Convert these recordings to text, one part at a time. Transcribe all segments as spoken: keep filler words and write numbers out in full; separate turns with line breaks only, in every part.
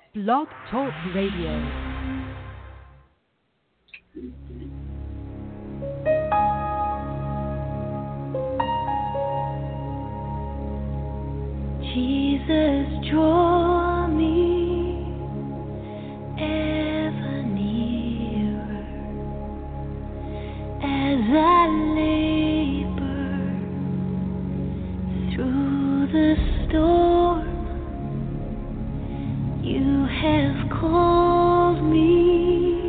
Blog Talk Radio.
Jesus, draw me ever nearer as I labor through the storm. You have called me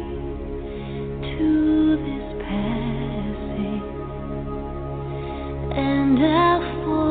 to this passage, and I'll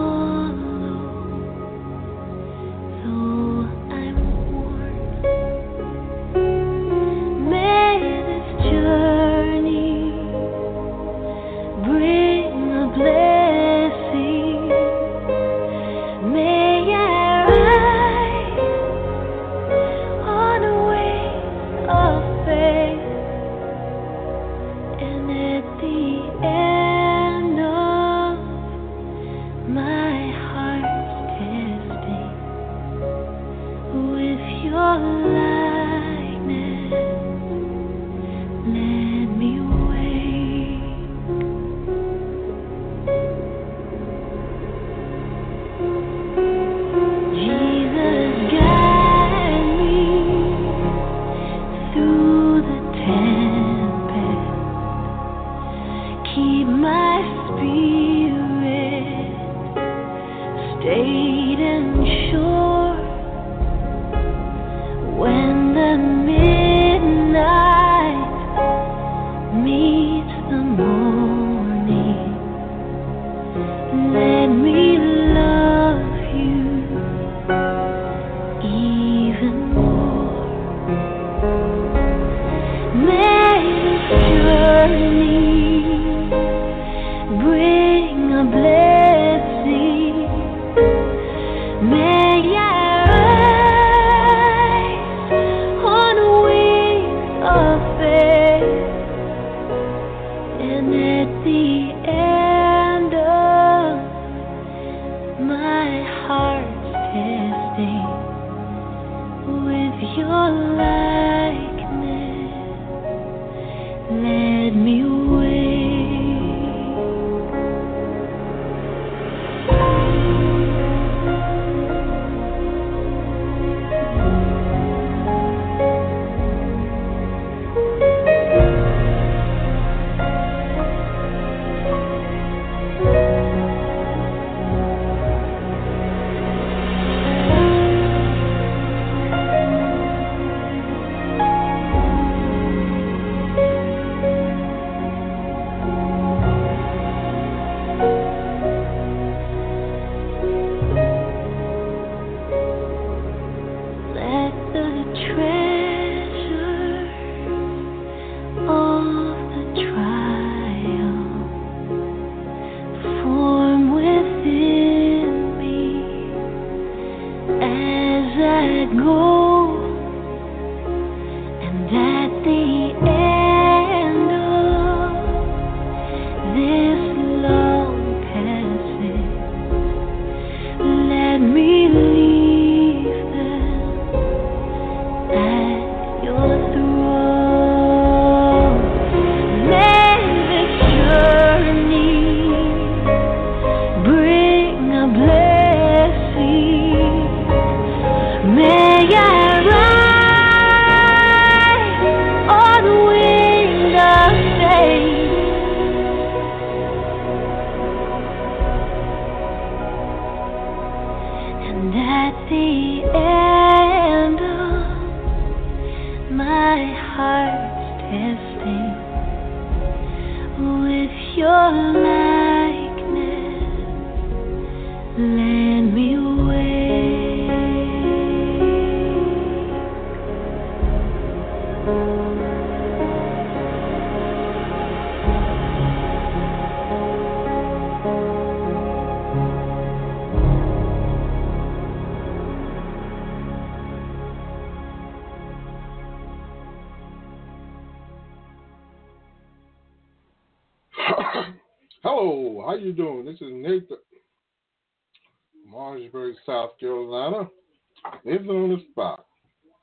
Hello, how you doing? This is Nathan, Marshburg, South Carolina, living on the spot.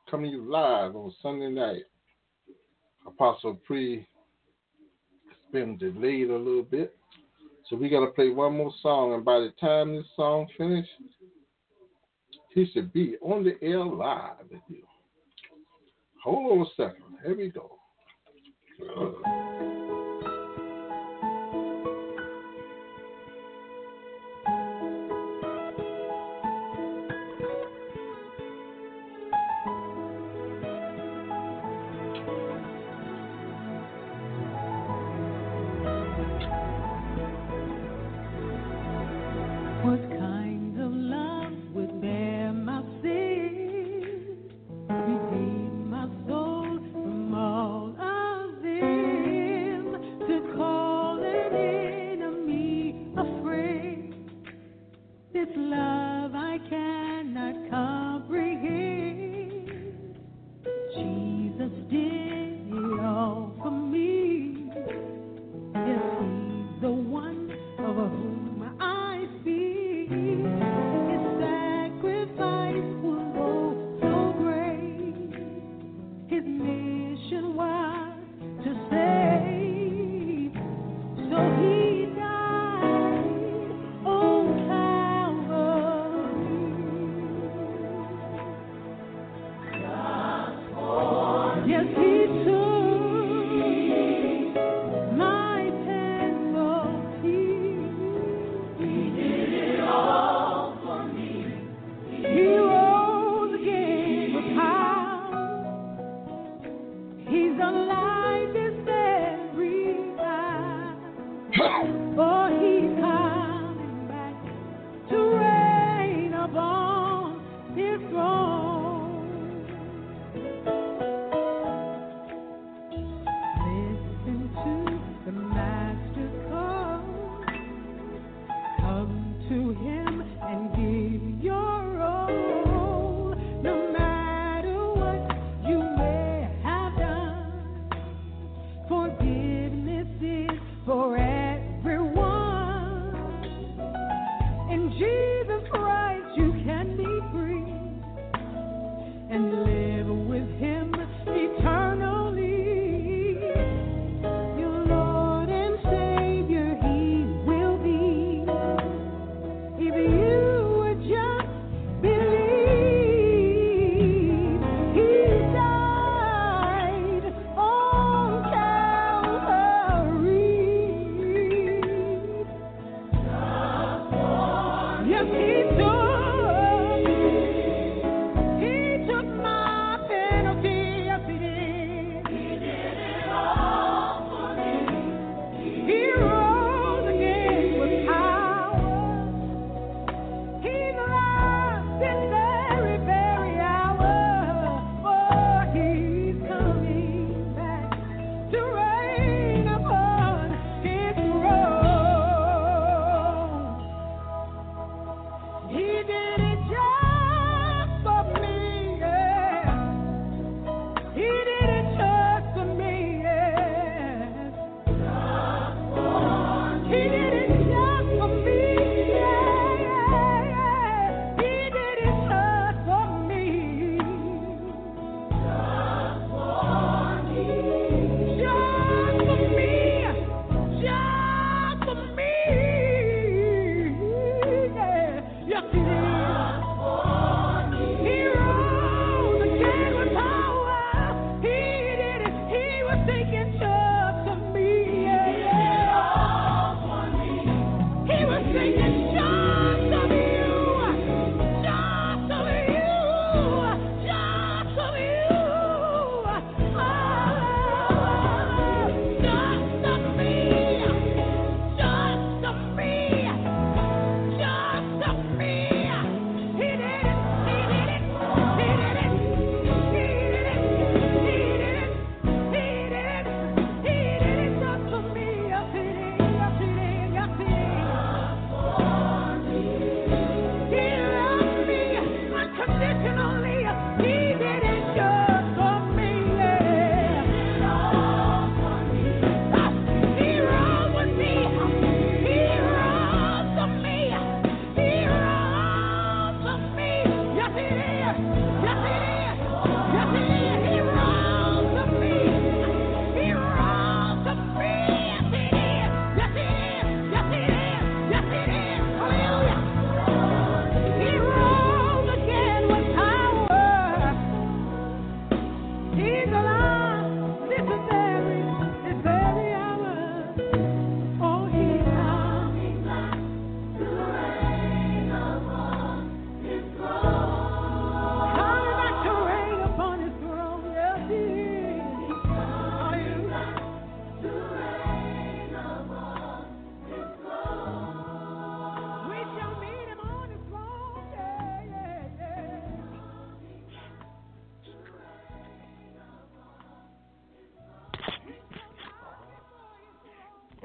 coming to you live on Sunday night. Apostle Pre has been delayed a little bit. So we got to play one more song. And by the time this song finishes, he should be on the air live with you. Hold on a second. Here we go.
What kind of love would bear my sin, redeem my soul from all of this?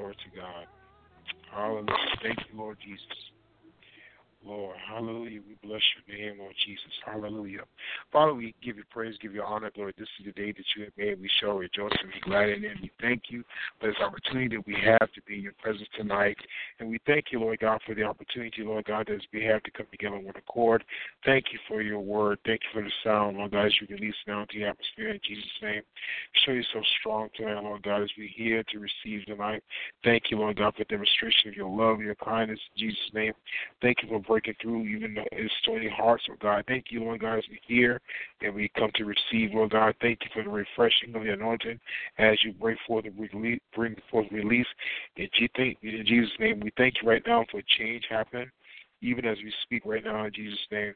Glory to God. Hallelujah. Thank you, Lord Jesus. Lord, hallelujah. We bless your name, Lord Jesus. Hallelujah. Father, we give you praise, give you honor, Lord. This is the day that you have made. We shall rejoice and be glad in it. We thank you for this opportunity that we have to be in your presence tonight. And we thank you, Lord God, for the opportunity, Lord God, that we have to come together with accord. Thank you for your word. Thank you for the sound, Lord God, as you release now into the atmosphere in Jesus' name. Show you so strong tonight, Lord God, as we're here to receive tonight. Thank you, Lord God, for demonstration of your love, your kindness in Jesus' name. Thank you for breaking through even the stony hearts, Lord God. Thank you, Lord God, as we hear and we come to receive, Lord God. Thank you for the refreshing of the anointing as you bring forth release, bring forth release. In Jesus' name, we thank you right now for change happening, even as we speak right now in Jesus' name.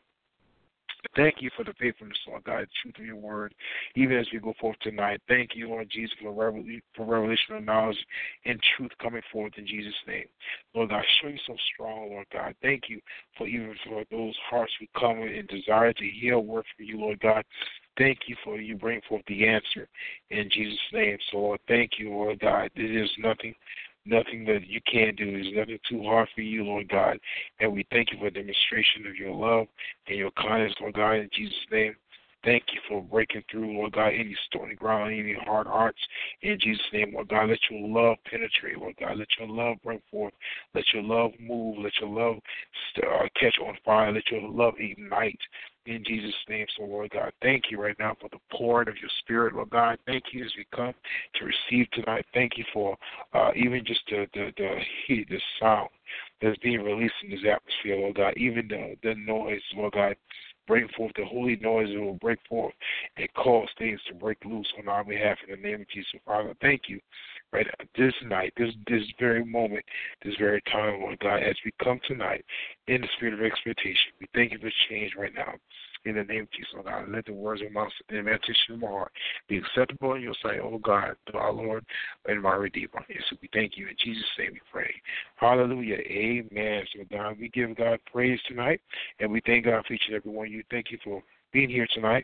Thank you for the faithfulness, Lord God, the truth of your word, even as we go forth tonight. Thank you, Lord Jesus, for, revel- for revelation of knowledge and truth coming forth in Jesus' name. Lord God, show you so strong, Lord God. Thank you for even for those hearts who come and desire to hear a word from you, Lord God. Thank you for you bring forth the answer in Jesus' name. So, Lord, thank you, Lord God. There is nothing Nothing that you can't do. There's nothing too hard for you, Lord God. And we thank you for the demonstration of your love and your kindness, Lord God, in Jesus' name. Thank you for breaking through, Lord God, any stony ground, any hard hearts. In Jesus' name, Lord God, let your love penetrate, Lord God. Let your love bring forth. Let your love move. Let your love uh, catch on fire. Let your love ignite. In Jesus' name, so Lord God, thank you right now for the pouring of your spirit, Lord God. Thank you as we come to receive tonight. Thank you for uh, even just the, the, the heat, the sound that's being released in this atmosphere, Lord God. Even the, the noise, Lord God. Bring forth the holy noise that will break forth and cause things to break loose on our behalf in the name of Jesus. Father, thank you right this night, this this very moment, this very time, Lord God, as we come tonight in the spirit of expectation. We thank you for change right now. In the name of Jesus, Lord God, let the words of my mouth and the meditation of my heart be acceptable in your sight, oh God, to our Lord and my Redeemer. And so we thank you. In Jesus' name we pray. Hallelujah. Amen. So God, we give God praise tonight, and we thank God for each and every one of you. Thank you for being here tonight.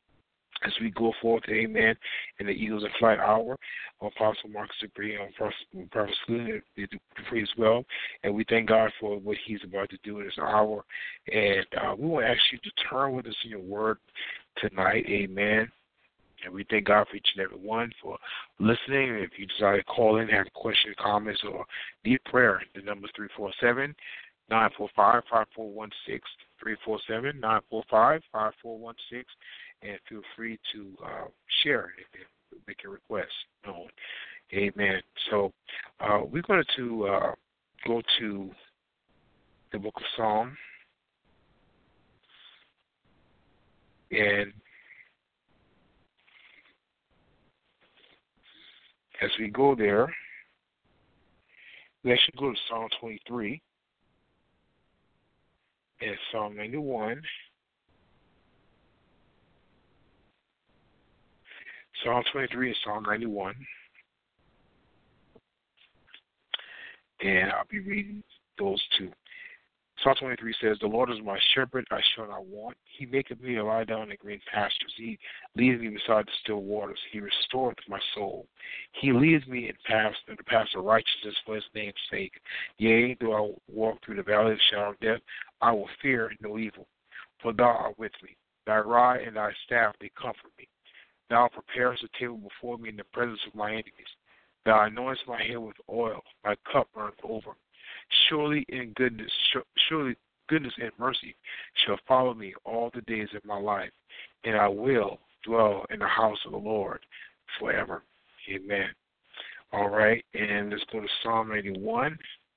As we go forth, amen, in the Eagles of Flight Hour, Apostle Marcus Dupree and Prophet Scoot, they do pray as well. And we thank God for what he's about to do in this hour. And uh, we want to ask you to turn with us in your word tonight, amen. And we thank God for each and every one for listening. If you desire to call in, have questions, comments, or need prayer, the number is three four seven, nine four five, five four one six, three four seven, nine four five, five four one six. And feel free to uh, share it and make your request known. Amen. So uh, we're going to uh, go to the book of Psalm. And as we go there, we actually go to Psalm twenty-three and Psalm ninety-one. Psalm twenty-three and Psalm ninety-one. And I'll be reading those two. Psalm twenty-three says, "The Lord is my shepherd, I shall not want. He maketh me to lie down in green pastures. He leadeth me beside the still waters. He restoreth my soul. He leadeth me in paths, in the paths of righteousness for his name's sake. Yea, though I walk through the valley of the shadow of death, I will fear no evil. For thou art with me. Thy rod and thy staff, they comfort me. Thou preparest a table before me in the presence of my enemies. Thou anointest my head with oil. My cup runneth over. Surely in goodness, surely goodness and mercy shall follow me all the days of my life, and I will dwell in the house of the Lord forever." Amen. All right, and let's go to Psalm ninety-one.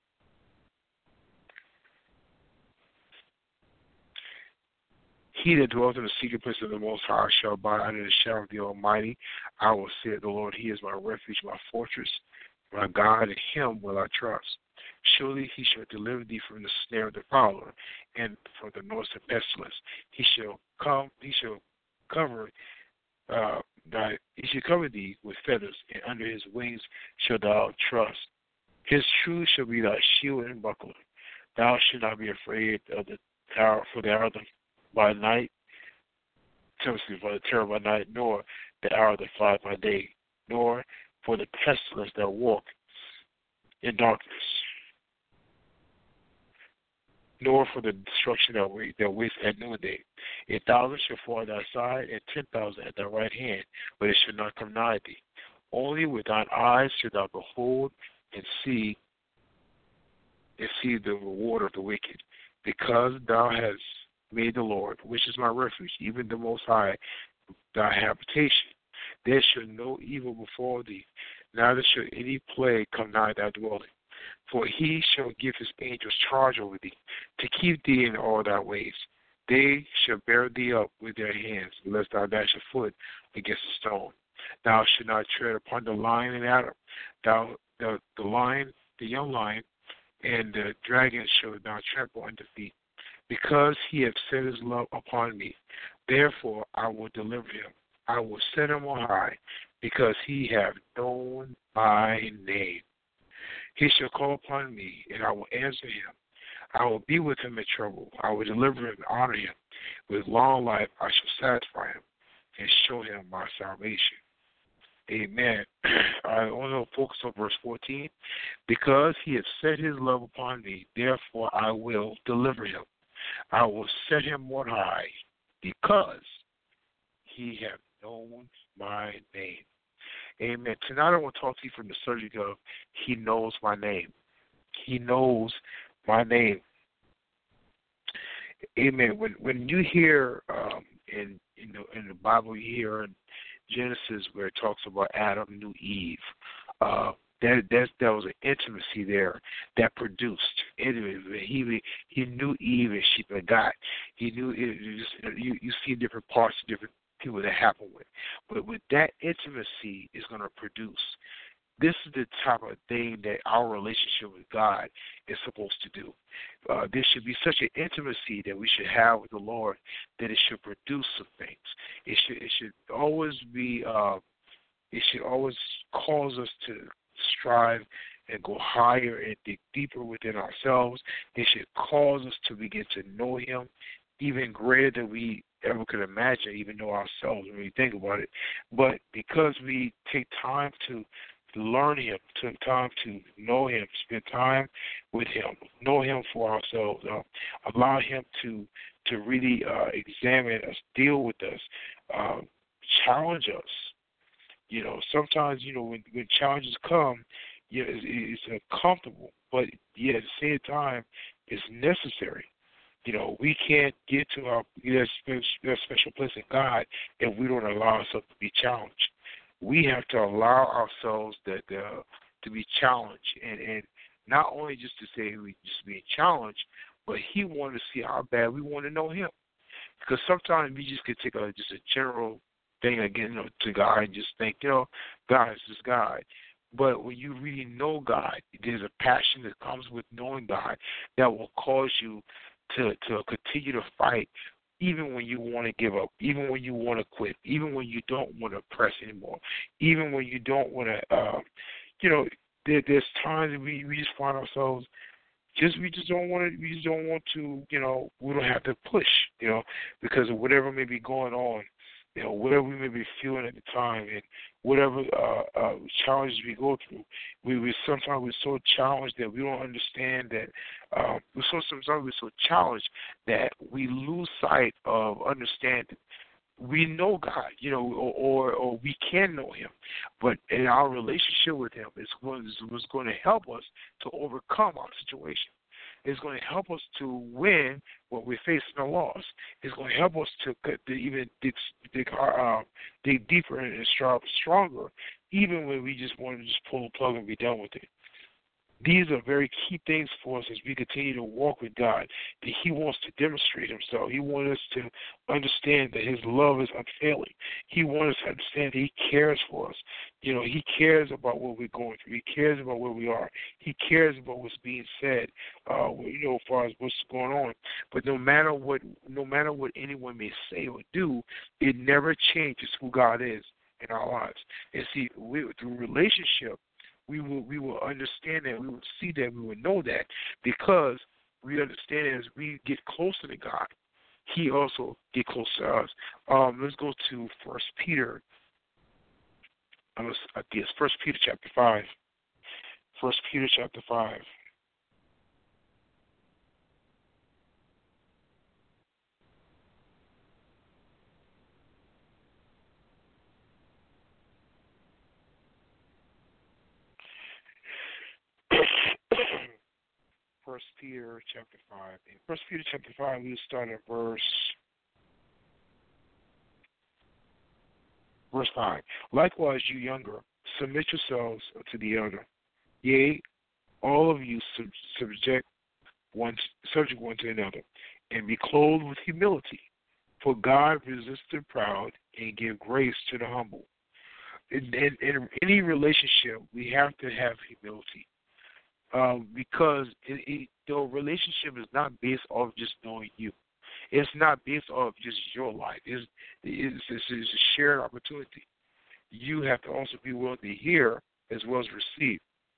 "He that dwelleth in the secret place of the Most High shall abide under the shadow of the Almighty. I will say of the Lord, He is my refuge, my fortress, my God, in Him will I trust. Surely He shall deliver thee from the snare of the fowler, and from the noise of pestilence. He shall come. He shall cover uh, thy. He shall cover thee with feathers, and under His wings shalt thou trust. His truth shall be thy shield and buckler. Thou shalt not be afraid of the terror for the hour by night, for the terror by night, nor the hour that flieth by day, nor for the pestilence that walk in darkness, nor for the destruction that waits that waits at noonday. A thousand shall fall at thy side, and ten thousand at thy right hand, but it shall not come nigh thee. Only with thine eyes shalt thou behold and see and see the reward of the wicked, because thou hast made the Lord, which is my refuge, even the Most High, thy habitation. There shall no evil befall thee, neither shall any plague come nigh thy dwelling. For he shall give his angels charge over thee, to keep thee in all thy ways. They shall bear thee up with their hands, lest thou dash a foot against a stone. Thou shalt not tread upon the lion and adder. Thou the, the lion, the young lion, and the dragon shall thou trample under feet. Because he hath set his love upon me, therefore I will deliver him. I will set him on high, because he hath known my name. He shall call upon me, and I will answer him. I will be with him in trouble. I will deliver him and honor him. With long life I shall satisfy him and show him my salvation. Amen. I want to focus on verse fourteen. Because he hath set his love upon me, therefore I will deliver him. I will set him on high, because he hath known my name. Amen. Tonight I want to talk to you from the subject of he knows my name. He knows my name. Amen. When when you hear um, in in the, in the Bible, you hear in Genesis where it talks about Adam knew Eve. Uh, that that that was an intimacy there that produced. Anyway, he he knew Eve and she begot. He knew it, it just, you you see different parts of different people that happen with, but with that intimacy is going to produce. This is the type of thing that our relationship with God is supposed to do. Uh, there should be such an intimacy that we should have with the Lord that it should produce some things. It should it should always be. Uh, it should always cause us to strive and go higher and dig deeper within ourselves. It should cause us to begin to know Him even greater than we ever could imagine, even know ourselves when we think about it. But because we take time to learn Him, take time to know Him, spend time with Him, know Him for ourselves, uh, allow Him to to really uh, examine us, deal with us, uh, challenge us. You know, sometimes, you know, when, when challenges come, yeah, it's, it's uncomfortable, but yet at the same time, it's necessary. You know, we can't get to our that special, special place in God if we don't allow ourselves to be challenged. We have to allow ourselves that uh, to be challenged, and, and not only just to say we just being challenged, but He wants to see how bad we want to know Him. Because sometimes we just could take a just a general thing again, you know, to God and just think, you know, God is just God. But when you really know God, there's a passion that comes with knowing God that will cause you to to continue to fight, even when you want to give up, even when you want to quit, even when you don't want to press anymore, even when you don't want to, uh, you know, there, there's times we, we just find ourselves just we just don't want to we just don't want to, you know, we don't have to push, you know, because of whatever may be going on. You know, whatever we may be feeling at the time, and whatever uh, uh, challenges we go through, we, we sometimes we're so challenged that we don't understand that. Uh, we're so sometimes we're so challenged that we lose sight of understanding. We know God, you know, or, or or we can know Him, but in our relationship with Him is going is going to help us to overcome our situation. It's going to help us to win when we're facing a loss. It's going to help us to, to even dig, dig, uh, dig deeper and stronger, even when we just want to just pull the plug and be done with it. These are very key things for us as we continue to walk with God, that He wants to demonstrate Himself. He wants us to understand that His love is unfailing. He wants us to understand that He cares for us. You know, He cares about what we're going through. He cares about where we are. He cares about what's being said, uh, you know, as far as what's going on. But no matter what, no matter what anyone may say or do, it never changes who God is in our lives. And see, we, through relationship, We will we will understand that, we will see that, we will know that, because we understand that as we get closer to God, He also get close to us. Um, let's go to First Peter. I think it's First Peter chapter five. First Peter chapter five. First Peter chapter five. In First Peter chapter five, we start at verse verse five. Likewise, you younger, submit yourselves to the elder. Yea, all of you sub- subject one subject one to another, and be clothed with humility. For God resists the proud and give grace to the humble. In, in, in any relationship, we have to have humility. Um, because it, it, the relationship is not based off just knowing you. It's not based off just your life. It's, it's, it's, it's a shared opportunity. You have to also be willing to hear as well as receive.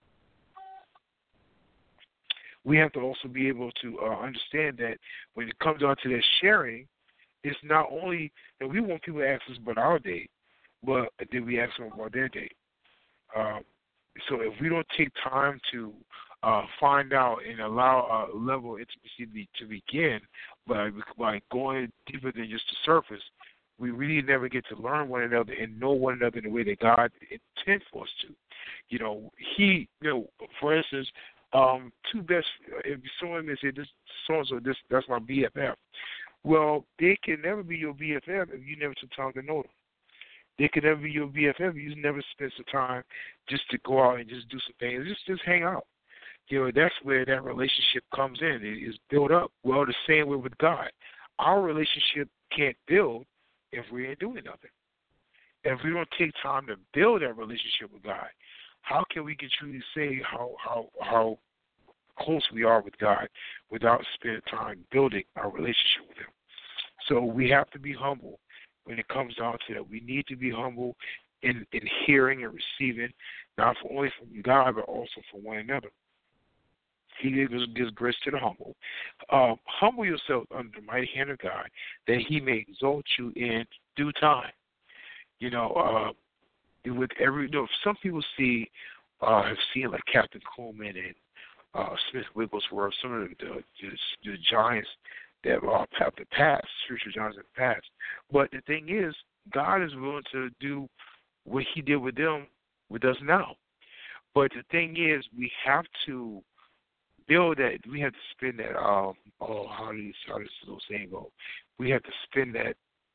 We have to also be able to uh, understand that when it comes down to that sharing, it's not only that we want people to ask us about our day, but then we ask them about their day. Um, so if we don't take time to uh, find out and allow a level of intimacy to begin by, by going deeper than just the surface, we really never get to learn one another and know one another in the way that God intends for us to. You know, he, you know, for instance, um, two best, if someone may say this, so-and-so, this, that's my B F F. Well, they can never be your B F F if you never took time to know them. They can never be your B F F if you never spend some time just to go out and just do some things, just just hang out. You know, that's where that relationship comes in. It is built up. Well, the same way with God. Our relationship can't build if we ain't doing nothing. If we don't take time to build that relationship with God, how can we can truly say how how how close we are with God without spending time building our relationship with Him? So we have to be humble when it comes down to that. We need to be humble in, in hearing and receiving, not for only from God, but also from one another. He gives, gives grace to the humble. Um, humble yourself under the mighty hand of God, that He may exalt you in due time. You know, uh, with every, you know, some people see, uh, have seen like Captain Coleman and uh, Smith Wigglesworth, some of the, the, the, the giants that uh, have the past, spiritual giants of the past. But the thing is, God is willing to do what He did with them with us now. But the thing is, we have to build that. We have to spend that. Um, oh, how does how does this little saying go? We have to spend that.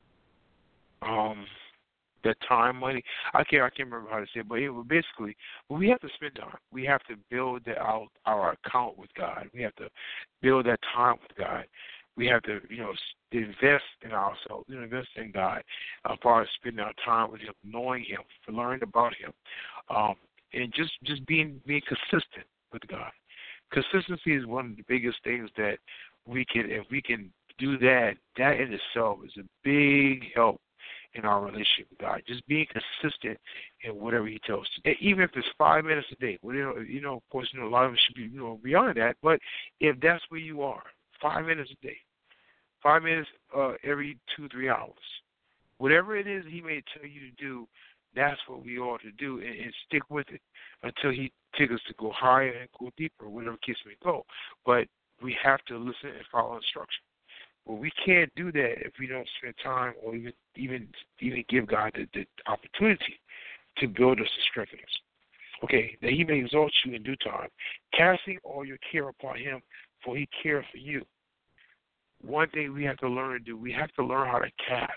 Um, that time, money. I can't. I can't remember how to say it, but it, basically, but we have to spend time. We have to build that our our account with God. We have to build that time with God. We have to, you know, invest in ourselves, you know, invest in God, as far as spending our time with Him, knowing Him, learning about Him, um, and just just being being consistent with God. Consistency is one of the biggest things that we can, if we can do that, that in itself is a big help in our relationship with God. Just being consistent in whatever He tells us to do. Even if it's five minutes a day. Well, you know, you know, of course, you know, a lot of us should be, you know, beyond that. But if that's where you are, five minutes a day, five minutes uh, every two, three hours, whatever it is He may tell you to do, that's what we ought to do, and, and stick with it until He takes us to go higher and go deeper, whatever case may go. But we have to listen and follow instruction. Well, we can't do that if we don't spend time or even even even give God the, the opportunity to build us and strengthen us. Okay, that He may exalt you in due time, casting all your care upon Him, for He cares for you. One thing we have to learn to do, we have to learn how to cast.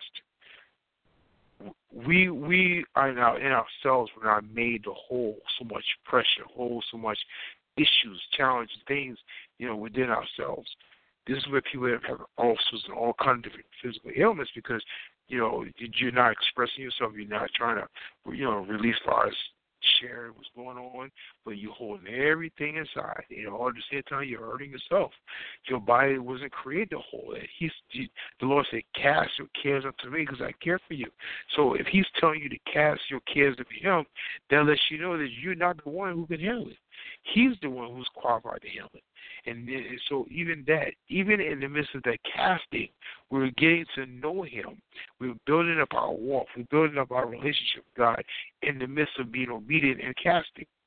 We we are in, our, in ourselves, we're not made to hold so much pressure, hold so much issues, challenges, things, you know, within ourselves. This is where people have ulcers and all kinds of different physical ailments because, you know, you're not expressing yourself. You're not trying to, you know, release far as sharing what's going on, but you're holding everything inside. You know, all at the same time, you're hurting yourself. Your body wasn't created to hold it. He's, he, the Lord said, cast your cares unto me because I care for you. So if He's telling you to cast your cares unto Him, that lets you know that you're not the one who can handle it. He's the one who's qualified to handle it. And so even that, even in the midst of that casting, we're getting to know Him. We're building up our walk. We're building up our relationship with God in the midst of being obedient and casting.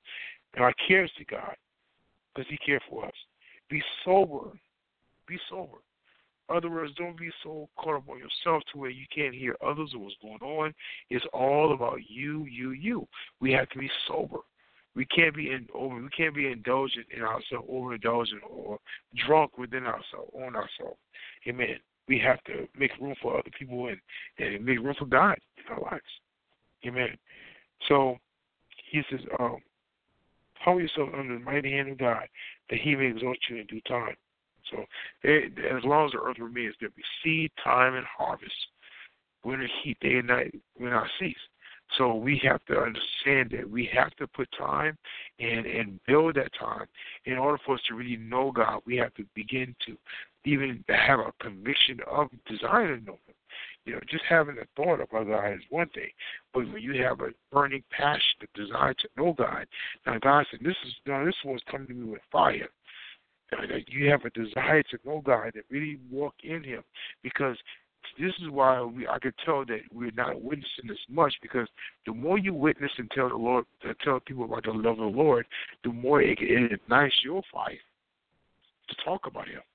and our cares to God, because He cares for us. Be sober. Be sober. In other words, don't be so caught up on yourself to where you can't hear others or what's going on. It's all about you, you, you. We have to be sober. We can't be in over. We can't be indulgent in ourselves, overindulgent, or drunk within ourselves, on ourselves. Amen. We have to make room for other people and, and make room for God in our lives. Amen. So He says, um, humble yourself under the mighty hand of God, that He may exalt you in due time. So it, as long as the earth remains, there'll be seed, time, and harvest. Winter, heat, day and night will not cease. So we have to understand that we have to put time and, and build that time. In order for us to really know God, we have to begin to even have a conviction of desire to know Him. You know, just having a thought about God is one thing, but when you have a burning passion, a desire to know God, now God said, "This is now this one's coming to me with fire." Now, that you have a desire to know God and really walk in Him, because this is why we, I could tell that we're not witnessing this much, because the more you witness and tell the Lord, uh, tell people about the love of the Lord, the more it, it ignites your fire to talk about Him.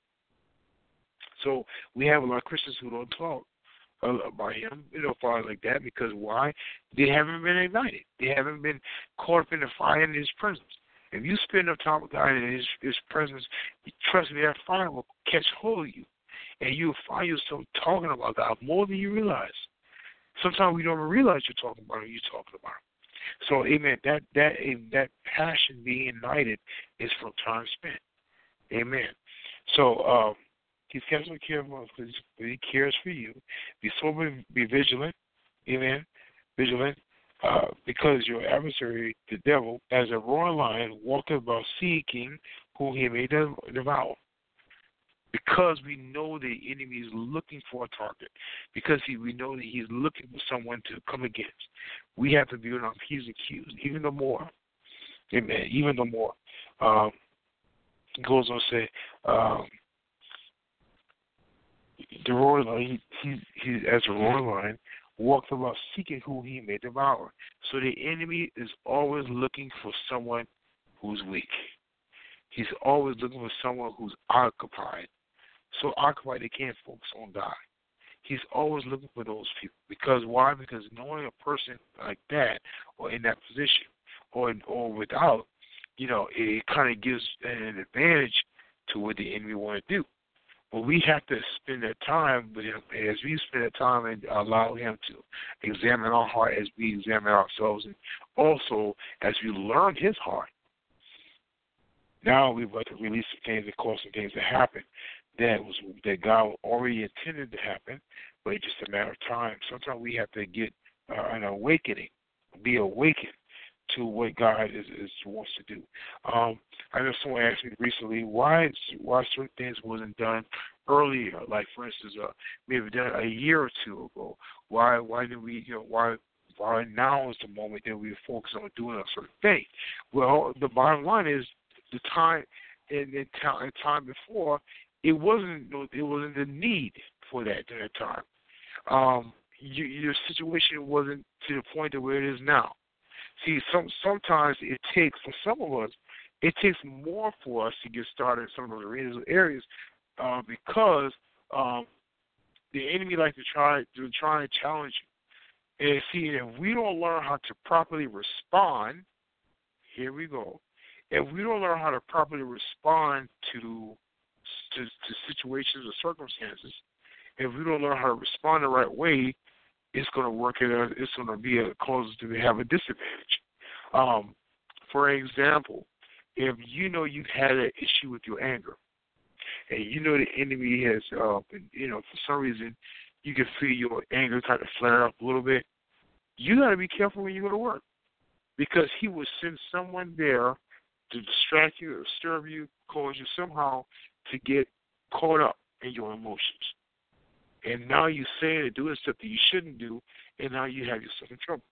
So we have a lot of Christians who don't talk uh, about Him, you know, fire like that, because why? They haven't been ignited. They haven't been caught up in the fire in His presence. If you spend enough time with God in His, His presence, trust me, that fire will catch hold of you. And you'll find yourself talking about God more than you realize. Sometimes we don't even realize you're talking about Him, you're talking about Him. So, amen, that that that passion being ignited is from time spent. Amen. So, um, He's careful care of us because He cares for you. Be sober, be vigilant. Amen. Vigilant. Uh, because your adversary, the devil, as a roaring lion, walketh about seeking whom he may devour. Because we know the enemy is looking for a target, because he, we know that he's looking for someone to come against, we have to be on our P's and Q's, even the more. Amen. Even the more. Um, it goes on to say, um, the roaring lion, he, he, he, as a roaring lion, walks about seeking who he may devour. So the enemy is always looking for someone who's weak. He's always looking for someone who's occupied. So occupied they can't focus on God. He's always looking for those people. Because why? Because knowing a person like that or in that position or or without, you know, it kind of gives an advantage to what the enemy want to do. But we have to spend that time with Him. As we spend that time and allow Him to examine our heart as we examine ourselves, and also as we learn His heart. Now we're about to release some things that cause some things to happen that was that God already intended to happen, but it's just a matter of time. Sometimes we have to get uh, an awakening, be awakened to what God is, is wants to do. Um, I know someone asked me recently why why certain things wasn't done earlier. Like for instance, uh, maybe done a year or two ago. Why why did we you know why why now is the moment that we focus on doing a certain thing? Well, the bottom line is the time in, in time, time before it wasn't it wasn't the need for that at that time. Um, you, your situation wasn't to the point to where it is now. See, some sometimes it takes, for some of us, it takes more for us to get started in some of those arenas, areas uh, because um, the enemy likes to try to try and challenge you. And see, if we don't learn how to properly respond, here we go. If we don't learn how to properly respond to to, to situations or circumstances, if we don't learn how to respond the right way, it's going to work it out. It's going to be a cause to have a disadvantage. Um, for example, if you know you've had an issue with your anger, and you know the enemy has, uh, you know, for some reason, you can feel your anger kind of flare up a little bit, you got to be careful when you go to work, because he will send someone there to distract you or disturb you, cause you somehow to get caught up in your emotions. And now you're saying and doing stuff that you shouldn't do, and now you have yourself in trouble.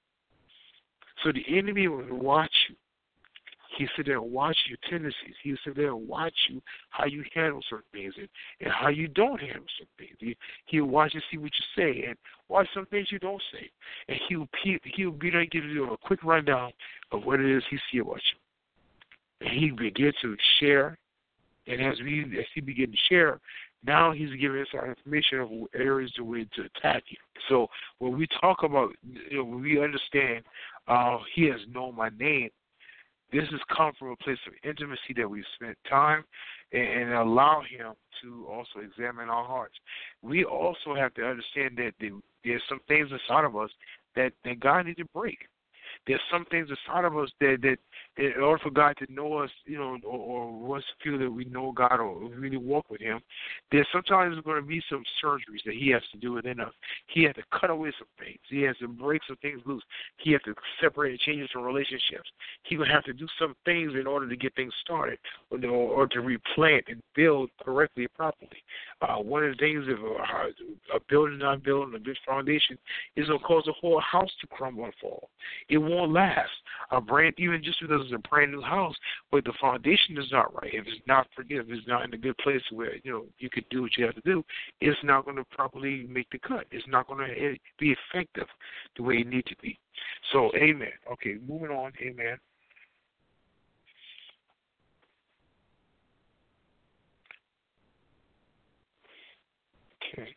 So the enemy will watch you. He'll sit there and watch your tendencies. He'll sit there and watch you, how you handle certain things and, and how you don't handle certain things. He, he'll watch and see what you say and watch some things you don't say. And he'll, he'll be there to give you a quick rundown of what it is he sees about you. and he began to share. And as we as he began to share, now he's giving us our information of areas to where to attack you. So when we talk about, you know, when we understand uh, he has known my name, this has come from a place of intimacy that we've spent time and, and allow him to also examine our hearts. We also have to understand that there's some things inside of us that, that God needs to break. There's some things inside of us that, that, that in order for God to know us, you know, or, or us to feel that we know God or really walk with him, there's sometimes going to be some surgeries that he has to do within us. He has to cut away some things. He has to break some things loose. He has to separate and change some relationships. He's going to have to do some things in order to get things started or, or to replant and build correctly and properly. Uh, one of the things of a, a building not building a good foundation is going to cause the whole house to crumble and fall. It won't last. A brand, even just because it's a brand new house, but the foundation is not right. If it's not forgive, if it's not in a good place where you know you could do what you have to do, it's not going to properly make the cut. It's not going to be effective the way it needs to be. So, amen. Okay, moving on. Amen. Okay.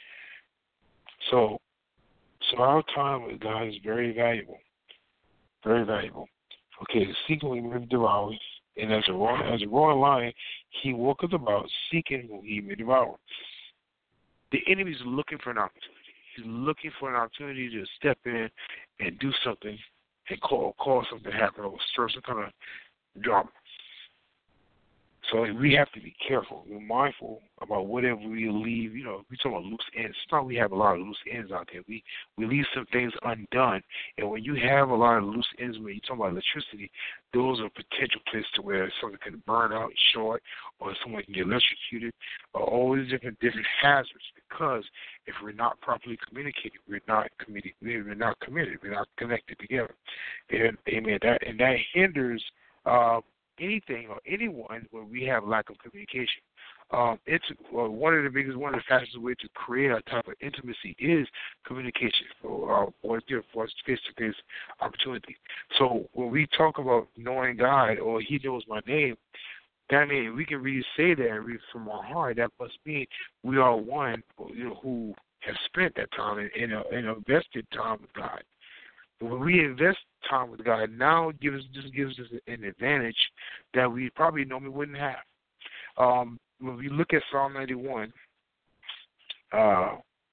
So, so our time with God is very valuable. Very valuable. Okay, seeking whom he may devour, and as a roaring, as a roaring lion, he walketh about, seeking whom he may devour. The enemy is looking for an opportunity. He's looking for an opportunity to step in and do something and call, cause something to happen or stir some kind of drama. So we have to be careful. We're mindful about whatever we leave. You know, we talk about loose ends. Sometimes we have a lot of loose ends out there. We we leave some things undone. And when you have a lot of loose ends, when you talk about electricity, those are potential places to where something can burn out, short, or someone can get electrocuted, or all these different different hazards. Because if we're not properly communicating, we're not committed. We're not committed. We're not connected together. And amen. That and that hinders. Uh, anything or anyone where we have lack of communication. Um, it's well, one of the biggest, one of the fastest ways to create a type of intimacy is communication for uh, or for face-to-face opportunity. So when we talk about knowing God or He knows my name, that means we can really say that and read from our heart. That must mean we are one, you know, who have spent that time and, and, uh, and invested time with God. When we invest time with God, now it gives just gives us an advantage that we probably normally wouldn't have. Um, when we look at Psalm ninety-one, uh,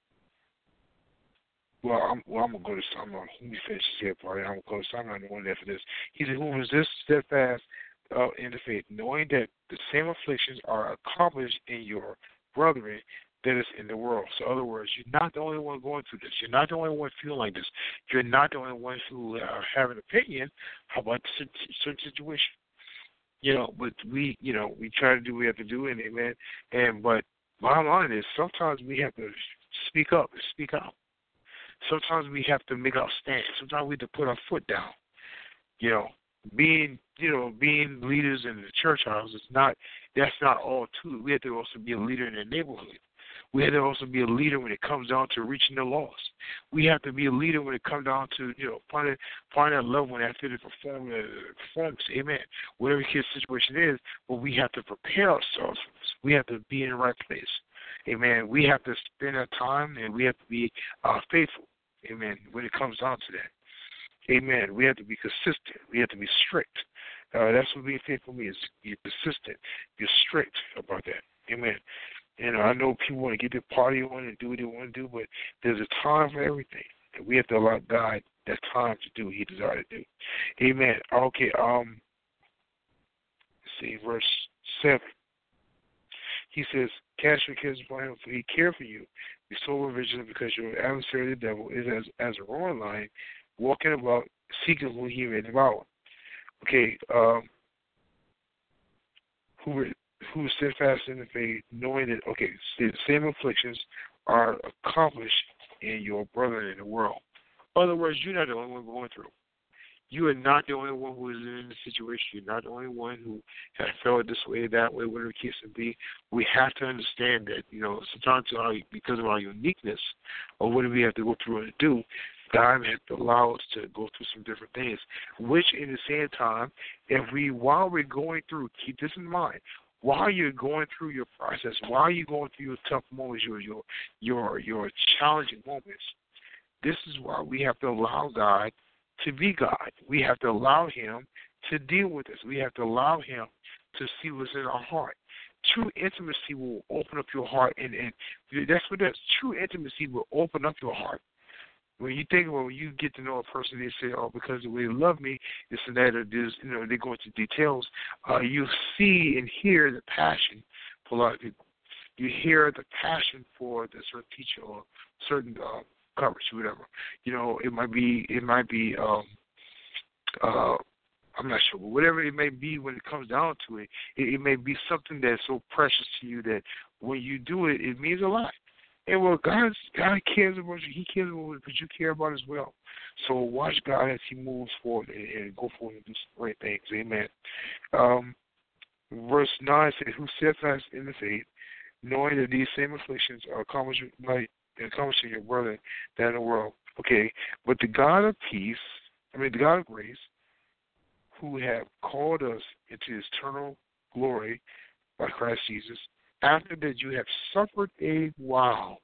well, I'm, well, I'm gonna go to Psalm. Let me finish this here part. I'm gonna go to Psalm ninety-one after this. He said, "Who resists steadfast uh, in the faith, knowing that the same afflictions are accomplished in your brethren that is in the world." So, in other words, you're not the only one going through this. You're not the only one feeling like this. You're not the only one who uh, have an opinion about a certain situation. You know, but we, you know, we try to do what we have to do, and amen. And but bottom line is, sometimes we have to speak up and speak out. Sometimes we have to make our stand. Sometimes we have to put our foot down. You know, being, you know, being leaders in the church house is not. That's not all too. We have to also be a leader in the neighborhood. We have to also be a leader when it comes down to reaching the lost. We have to be a leader when it comes down to, you know, finding find that level when after the perform, uh, performance. Amen. Whatever the situation is, but we have to prepare ourselves. We have to be in the right place. Amen. We have to spend our time and we have to be uh, faithful. Amen. When it comes down to that. Amen. We have to be consistent. We have to be strict. Uh, that's what being faithful means. Be consistent. Be strict about that. Amen. And I know people want to get their party on and do what they want to do, but there's a time for everything. And we have to allow God that time to do what He desires to do. Amen. Okay, um, let's see, verse seven. He says, "Cast your cares upon Him, for He cares for you. Be sober and vigilant, because your adversary, the devil, is as, as a roaring lion, walking about, seeking whom he may devour." Okay, um, who who is steadfast in the faith, knowing that, okay, the same afflictions are accomplished in your brethren in the world. In other words, you're not the only one going through. You are not the only one who is in the situation. You're not the only one who has felt this way, that way, whatever the case may be. We have to understand that, you know, sometimes our, because of our uniqueness or what we have to go through and do, God has to allow us to go through some different things, which in the same time, if we, while we're going through, keep this in mind, while you're going through your process, while you're going through your tough moments, your your your your challenging moments, this is why we have to allow God to be God. We have to allow Him to deal with us. We have to allow Him to see what's in our heart. True intimacy will open up your heart, and, and that's what that's. True intimacy will open up your heart. When you think about, when you get to know a person, they say, "Oh, because the way they love me, this and that," or this, you know, they go into details. Uh, you see and hear the passion for a lot of people. You hear the passion for the certain teacher or certain uh, coverage, whatever. You know, it might be, it might be. Um, uh, I'm not sure, but whatever it may be, when it comes down to it, it, it may be something that's so precious to you that when you do it, it means a lot. And well, God, God cares about you. He cares about you, but you care about it as well. So watch God as He moves forward and, and go forward and do some great things. Amen. Um, verse nine says, "Who steadfast in the faith, knowing that these same afflictions are accomplished by accomplishing your brother that in the world." Okay, but the God of peace, I mean the God of grace, who have called us into His eternal glory by Christ Jesus, after that you have suffered a while.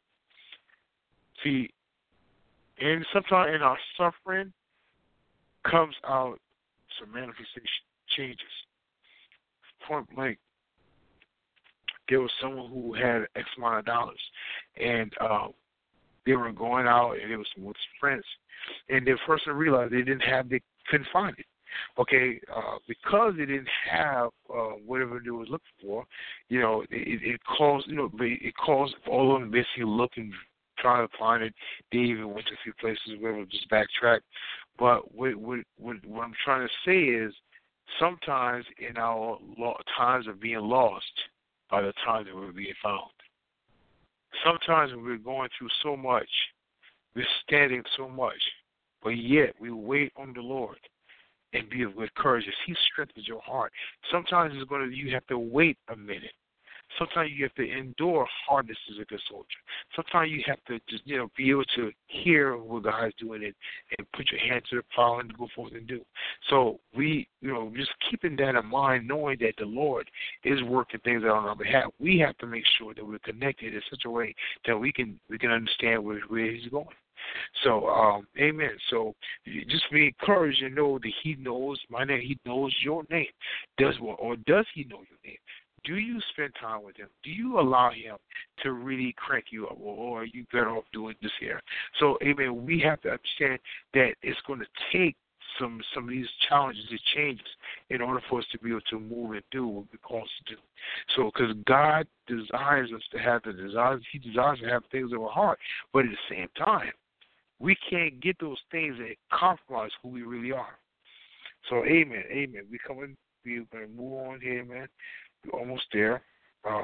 See, and sometimes in our suffering comes out some manifestation changes. Point blank, there was someone who had X amount of dollars, and uh, they were going out, and it was with friends, and the person realized they didn't have, they couldn't find it. Okay, uh, because they didn't have uh, whatever they was looking for, you know, it, it caused, you know, it caused all of them basically looking, trying to find it. They even went to a few places where we just backtrack. But what, what, what, what I'm trying to say is, sometimes in our lo- times of being lost, by the time that we're being found. Sometimes when we're going through so much, we're standing so much, but yet we wait on the Lord and be of good courage as He strengthens your heart. Sometimes it's going to, you have to wait a minute. Sometimes you have to endure hardness as a good soldier. Sometimes you have to just, you know, be able to hear what God is doing and, and put your hand to the plow and go forth and do. So we, you know, just keeping that in mind, knowing that the Lord is working things out on our behalf, we have to make sure that we're connected in such a way that we can we can understand where, where He's going. So, um, amen. So, just be encouraged and know that He knows my name. He knows your name. Does or does He know your name? Do you spend time with Him? Do you allow Him to really crank you up, or, or are you better off doing this here? So, amen. We have to understand that it's going to take some some of these challenges and changes in order for us to be able to move and do what we're called to do. So, because God desires us to have the desires, He desires to have things in our heart, but at the same time, we can't get those things that compromise who we really are. So, amen, amen. We coming, we're going to move on here, man. We're almost there. Um,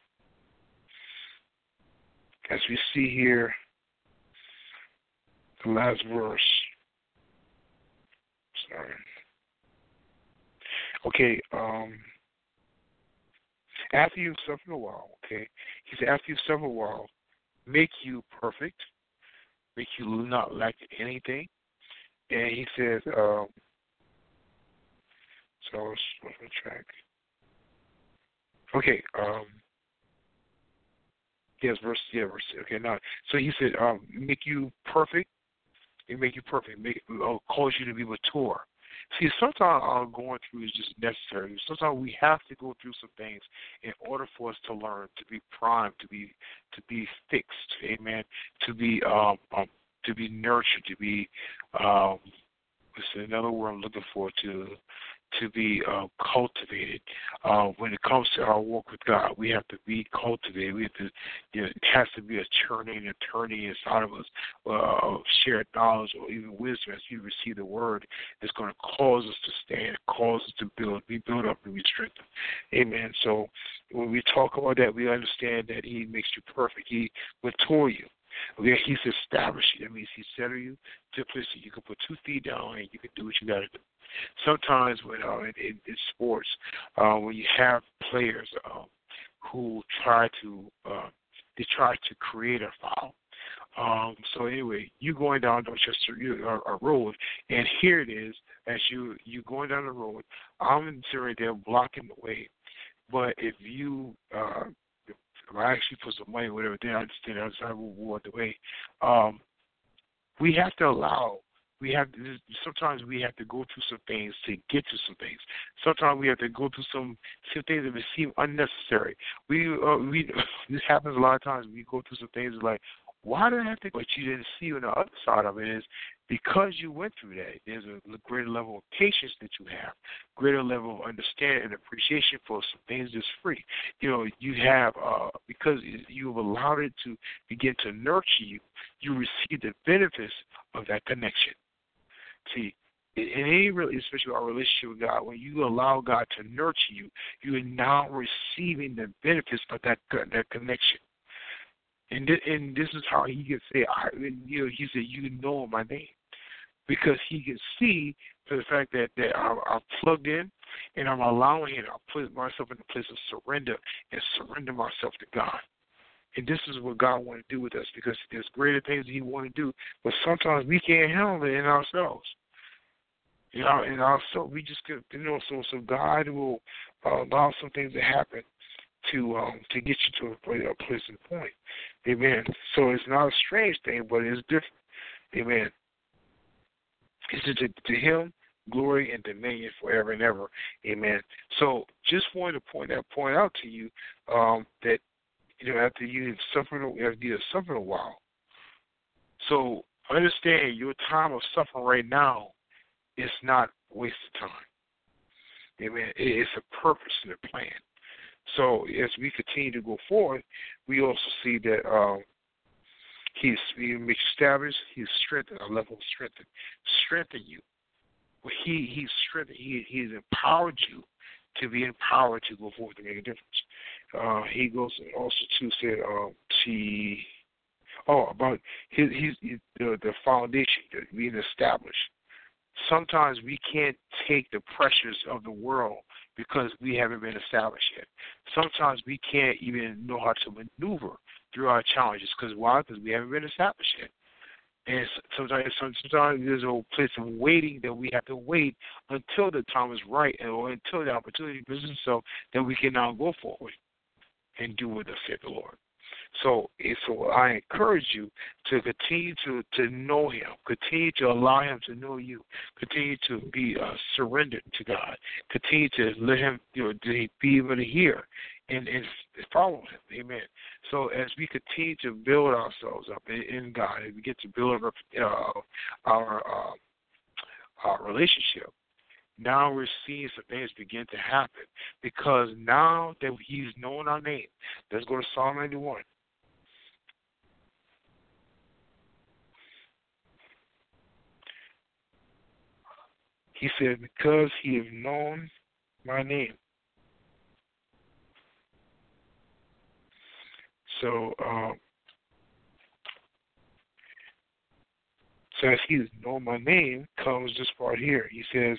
as we see here, the last verse. Sorry. Okay, um, after you've suffered a while, okay, he said, after you've suffered a while, make you perfect, make you not lack anything. And he says, um, so let's look at the track. Okay, um, yes, verse, yeah, verse, okay, now, so he said, um, make you perfect, and make you perfect, make, uh, cause you to be mature. See, sometimes our going through is just necessary. Sometimes we have to go through some things in order for us to learn, to be primed, to be to be fixed, amen, to be um, um to be nurtured, to be um, what's another word I'm looking for, to to be uh, cultivated. Uh, when it comes to our walk with God, we have to be cultivated. We have to, you know, it has to be a churning and turning inside of us, uh, shared knowledge or even wisdom as you receive the word. It's going to cause us to stand, cause us to build, be built up and be strengthened. Amen. So when we talk about that, we understand that He makes you perfect. He mature you. Okay, He's established you. That means He settled you to a place that you can put two feet down and you can do what you got to do. Sometimes when uh, in, in, in sports, uh, when you have players um, who try to uh, they try to create a foul, Um, so anyway, you going down Dorchester you, uh, uh, Road, and here it is as you you going down the road. I'm sitting there blocking the way, but if you uh, if I actually put some money, whatever, then I understand I will walk the way. Um, we have to allow. We have to, sometimes we have to go through some things to get to some things. Sometimes we have to go through some some things that seem unnecessary. We uh, we this happens a lot of times. We go through some things like, why did I have to? What you didn't see on the other side of it is because you went through that. There's a greater level of patience that you have, greater level of understanding and appreciation for some things that's free. You know, you have uh, because you have allowed it to begin to nurture you. You receive the benefits of that connection. See, in any really, especially our relationship with God, when you allow God to nurture you, you are now receiving the benefits of that that connection. And th- and this is how he can say, I, you know, he said, you know my name, because he can see for the fact that that I'm, I'm plugged in, and I'm allowing him. I put myself in a place of surrender and surrender myself to God. And this is what God wants to do with us, because there's greater things He wants to do, but sometimes we can't handle it in ourselves. You know, in ourselves, we just get, you know, so so God will uh, allow some things to happen to um, to get you to a place, a place and point. Amen. So it's not a strange thing, but it's different. Amen. It's to, to Him glory and dominion forever and ever. Amen. So just wanted to point that point out to you um, that. You know, after you've suffered, after you've suffered a while. So understand your time of suffering right now is not wasted time. Amen. It's a purpose and a plan. So as we continue to go forward, we also see that um, He's He makes established, He's strengthened, a level of strengthen, strengthen you. Well, he He's strengthened. He He's empowered you to be empowered to go forward to make a difference. Uh, he goes also to said um, she oh about his, his the the foundation being established. Sometimes we can't take the pressures of the world because we haven't been established yet. Sometimes we can't even know how to maneuver through our challenges because why? Because we haven't been established yet. And sometimes, sometimes there's a place of waiting that we have to wait until the time is right, or until the opportunity presents itself, that we can now go forward and do what thus said the Lord. So, so I encourage you to continue to, to know Him, continue to allow Him to know you, continue to be uh, surrendered to God, continue to let Him, you know, to be able to hear and, and follow Him. Amen. So as we continue to build ourselves up in, in God, and we get to build up uh, our uh, our relationship, now we're seeing some things begin to happen, because now that He's known our name, let's go to Psalm ninety-one. He said, because He has known my name. So, um, so as He has known my name comes this part here. He says,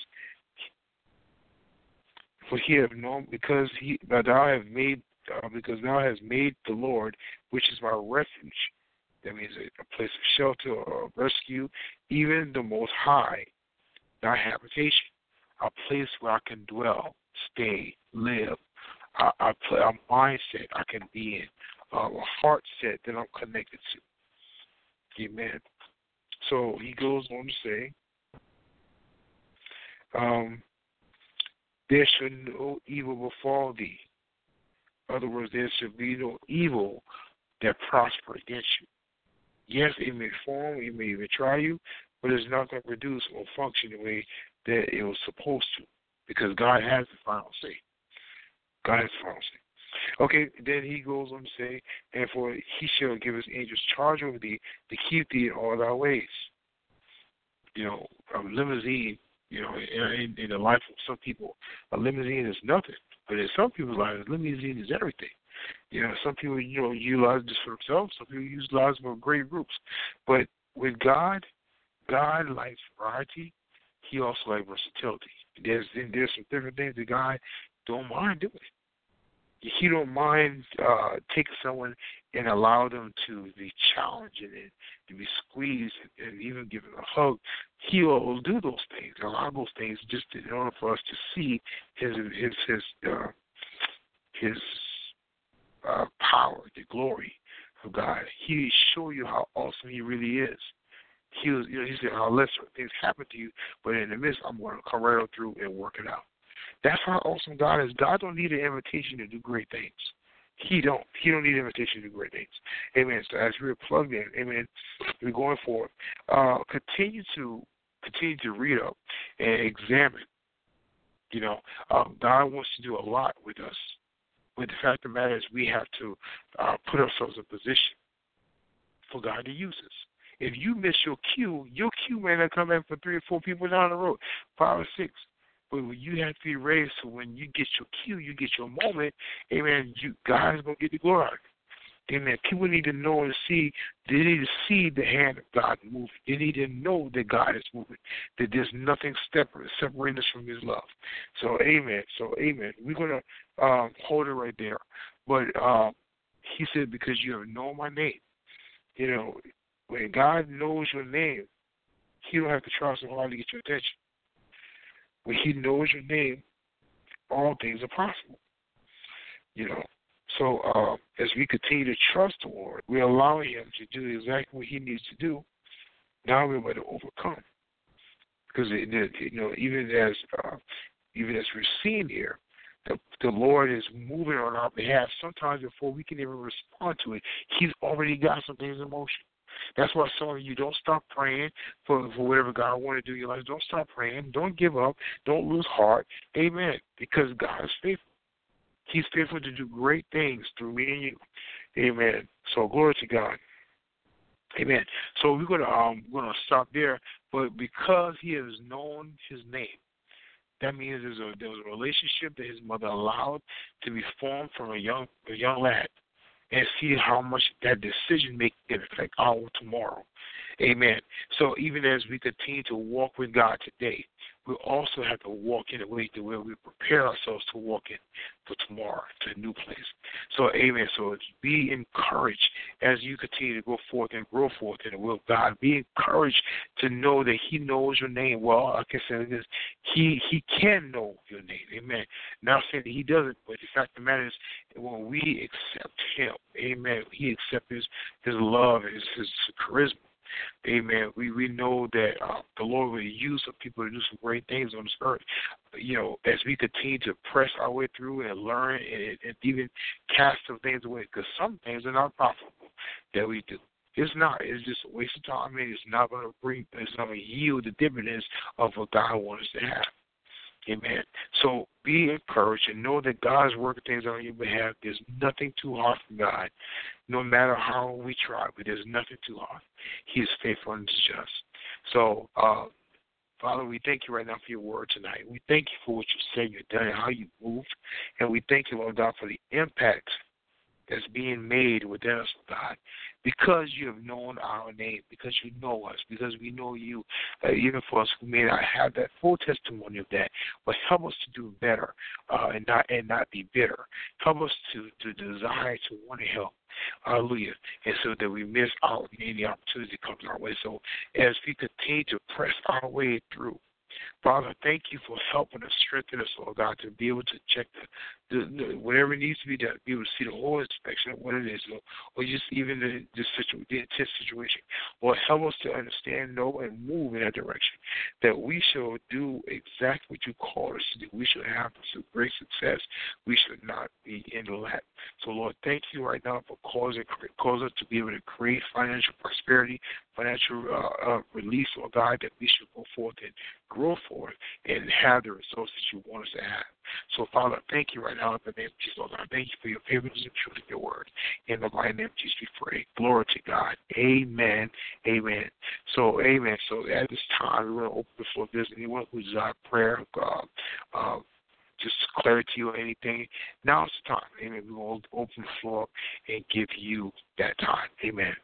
for He have known, because He, that thou have made, uh, because thou hast made the Lord, which is my refuge. That means a, a place of shelter or rescue, even the Most High, thy habitation, a place where I can dwell, stay, live, a, a, a mindset I can be in, uh, a heart set that I'm connected to. Amen. So he goes on to say, um, there shall no evil befall thee. In other words, there shall be no evil that prosper against you. Yes, it may form, it may even try you, but it's not going to produce or function the way that it was supposed to, because God has the final say. God has the final say. Okay, then he goes on to say, and for He shall give His angels charge over thee to keep thee in all thy ways. You know, a limousine, you know, in, in the life of some people, a limousine is nothing. But in some people's lives, a limousine is everything. You know, some people, you know, utilize this for themselves. Some people utilize it for great groups. But with God, God likes variety. He also likes versatility. There's there's some different things that God don't mind doing. He don't mind uh, taking someone and allow them to be challenged and to be squeezed and even give them a hug. He will do those things, a lot of those things, just in order for us to see his his his uh, his uh, power, the glory of God. He show you how awesome He really is. He was, you know, He said, "I'll let certain things happen to you, but in the midst, I'm going to come right on through and work it out." That's how awesome God is. God don't need an invitation to do great things. He don't. He don't need an invitation to do great things. Amen. So as we're plugged in, amen, we're going forward. Uh, continue to continue to read up and examine. You know, um, God wants to do a lot with us. But the fact of the matter is we have to uh, put ourselves in position for God to use us. If you miss your cue, your cue may not come in for three or four people down the road, five or six. But you have to be ready so when you get your cue, you get your moment, amen, you, God is going to get the glory out of it. Amen. People need to know and see, they need to see the hand of God moving. They need to know that God is moving, that there's nothing separate, separating us from His love. So, amen. So, amen. We're going to um, hold it right there. But um, He said, because you have known my name. You know, when God knows your name, He don't have to try so hard to get your attention. When He knows your name, all things are possible. You know. So uh, as we continue to trust the Lord, we're allowing Him to do exactly what He needs to do. Now we're able to overcome. Because it, it, you know, even as uh, even as we're seeing here, the, the Lord is moving on our behalf. Sometimes before we can even respond to it, He's already got some things in motion. That's why some of you don't stop praying for, for whatever God wants to do in your life. Don't stop praying. Don't give up. Don't lose heart. Amen. Because God is faithful. He's faithful to do great things through me and you. Amen. So glory to God. Amen. So we're gonna um we're gonna stop there. But because He has known His name, that means there's a there was a relationship that His mother allowed to be formed from a young a young lad. And see how much that decision making can affect our tomorrow. Amen. So even as we continue to walk with God today, we also have to walk in a way to where we prepare ourselves to walk in for tomorrow, to a new place. So, amen. So be encouraged as you continue to go forth and grow forth in the will of God. Be encouraged to know that He knows your name. Well, I can say this, He He can know your name. Amen. Not saying that He doesn't, but the fact of the matter is when we accept Him, amen, He accepts His, his love and His, his charisma. Amen. We we know that uh, the Lord will use some people to do some great things on this earth. You know, as we continue to press our way through and learn and, and even cast some things away, because some things are not profitable that we do. It's not. It's just a waste of time, and it's not going to bring. It's not going to yield the dividends of what God wants us to have. Amen. So be encouraged and know that God's working things on your behalf. There's nothing too hard for God. No matter how we try, but there's nothing too hard. He is faithful and just. So, uh, Father, we thank you right now for your word tonight. We thank you for what you said, you've done, and how you moved. And we thank you, Lord God, for the impact that's being made within us, God, because you have known our name, because you know us, because we know you, uh, even for us who may not have that full testimony of that, but help us to do better uh, and not and not be bitter. Help us to, to desire to want to help. Hallelujah. And so that we miss out on any opportunity that comes our way. So as we continue to press our way through, Father, thank you for helping us, strengthen us, Lord God, to be able to check the, the, the whatever needs to be done, be able to see the whole inspection of what it is, Lord, or just even the, the, situ, the intense situation. Lord, help us to understand, know, and move in that direction, that we shall do exactly what you called us to do. We shall have some great success. We should not be in lack. So, Lord, thank you right now for causing, causing us to be able to create financial prosperity, financial uh, uh, release, Lord God, that we should go forth and grow forth and have the results that you want us to have. So, Father, thank you right now in the name of Jesus, Lord God. Thank you for your faithfulness and truth of your word. In the mighty name of Jesus, we pray. Glory to God. Amen. Amen. So, amen. So, at this time, we're going to open the floor. If there's anyone who desires prayer, God, uh, just clarity or anything, now it's the time. Amen. We're going to open the floor and give you that time. Amen.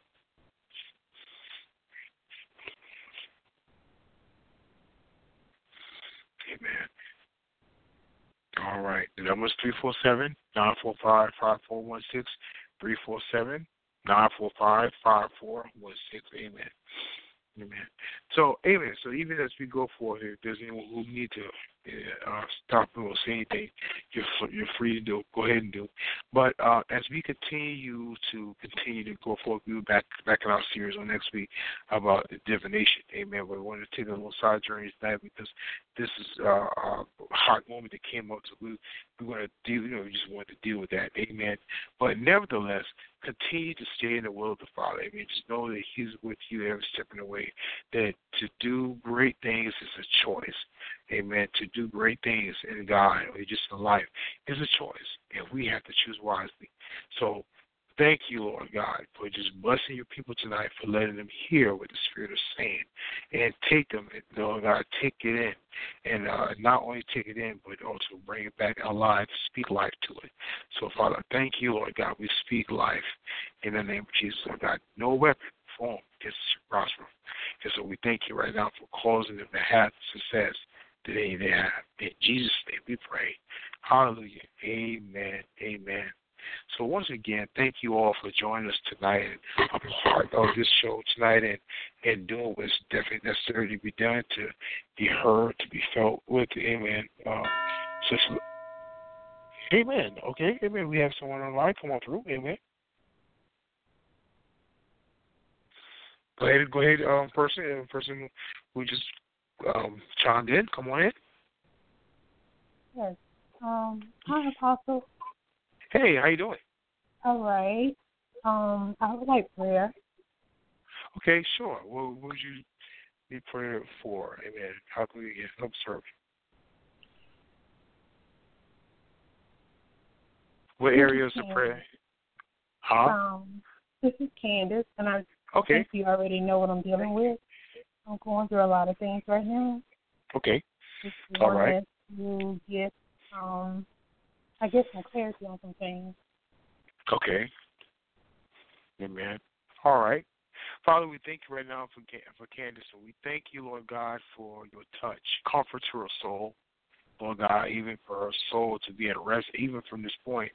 Amen. All All right. The number is three four seven, nine four five, five four one six, three four seven, nine four five, five four one six. Amen. Amen. So, amen. So even as we go forward, if there's anyone who need to uh, stop or say anything, you're you're free to do. Go ahead and do. But uh, as we continue to continue to go forward, we'll be back back in our series on next week about divination. Amen. We want to take a little side journey tonight because this is uh, a hot moment that came up. So we we want to deal. You know, we just want to deal with that. Amen. But nevertheless, continue to stay in the will of the Father. Amen. Just know that He's with you every step of the way. That to do great things is a choice. Amen. To do great things in God or just in life is a choice, and we have to choose wisely. So thank you, Lord God, for just blessing your people tonight, for letting them hear what the Spirit is saying, and take them, Lord God, take it in, and uh, not only take it in, but also bring it back alive, speak life to it. So, Father, thank you, Lord God. We speak life in the name of Jesus, Lord God. No weapon formed against us prosper. And so we thank you right now for causing them to have success today they have. In Jesus' name we pray. Hallelujah. Amen. Amen. So once again, thank you all for joining us tonight and a part of this show tonight and, and doing what's definitely necessary to be done, to be heard, to be felt with. Amen. Uh, so, amen. Okay. Amen. We have someone online. Come on through. Amen. Go ahead, go ahead, um, person, person who just um, chimed in. Come on in.
Yes. Um, hi, Apostle.
Hey, how you doing?
All right. Um, I would like prayer.
Okay, sure. What, what would you need prayer for? Amen. How can we help serve you? What areas of prayer? Huh?
Um, this is Candace, and I
okay.
think you already know what I'm dealing with. I'm going through a lot of things right now.
Okay.
Just
All right.
to get, um, I get some clarity on some things.
Okay. Amen. All right. Father, we thank you right now for for Candace. And we thank you, Lord God, for your touch. Comfort to her soul, Lord God, even for her soul to be at rest, even from this point.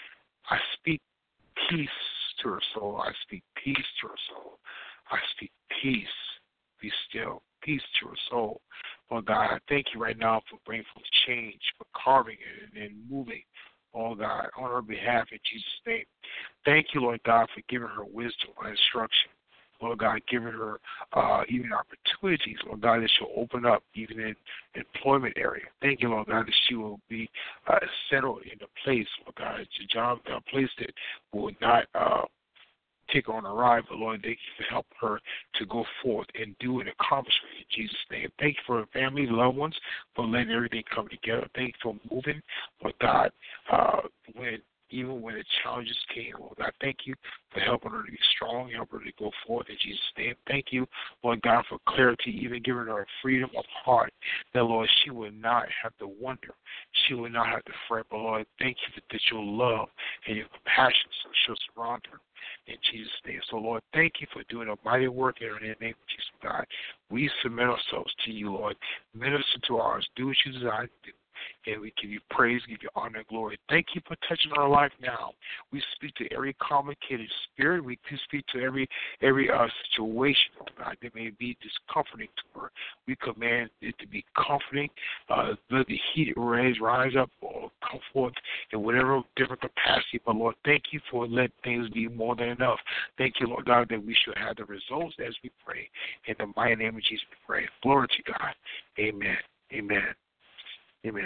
I speak peace to her soul. I speak peace to her soul. I speak peace. Be still. Peace to her soul. Lord God, I thank you right now for bringing forth change, for carving it and, and moving, oh God, on her behalf in Jesus' name. Thank you, Lord God, for giving her wisdom and instruction. Lord God, giving her uh, even opportunities, Lord God, that she'll open up even in employment area. Thank you, Lord God, that she will be uh, settled in a place, Lord God, it's a job, a place that will not uh, take her on a ride, but Lord, thank you for helping her to go forth and do and accomplish it in Jesus' name. Thank you for her family, loved ones, for letting everything come together. Thank you for moving, Lord God, uh, when even when the challenges came, Lord God, thank you for helping her to be strong, helping her to go forth in Jesus' name. Thank you, Lord God, for clarity, even giving her a freedom of heart, that, Lord, she will not have to wonder. She will not have to fret, but, Lord, thank you for that your love and your compassion so she'll surround her in Jesus' name. So, Lord, thank you for doing a mighty work in the name of Jesus, God. We submit ourselves to you, Lord. Minister to ours. Do what you desire to do. And we give you praise, give you honor and glory. Thank you for touching our life now. We speak to every complicated spirit. We speak to every every uh, situation, oh God, that may be discomforting to her. We command it to be comforting. Uh, let the heat raise, rise up or come forth in whatever different capacity. But, Lord, thank you for letting things be more than enough. Thank you, Lord God, that we should have the results as we pray. In the mighty name of Jesus we pray. Glory to God. Amen. Amen. Amen.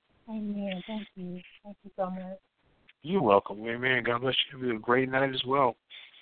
Amen. Thank you. Thank you so much.
You're welcome. Amen. God bless you. Have a great night as well.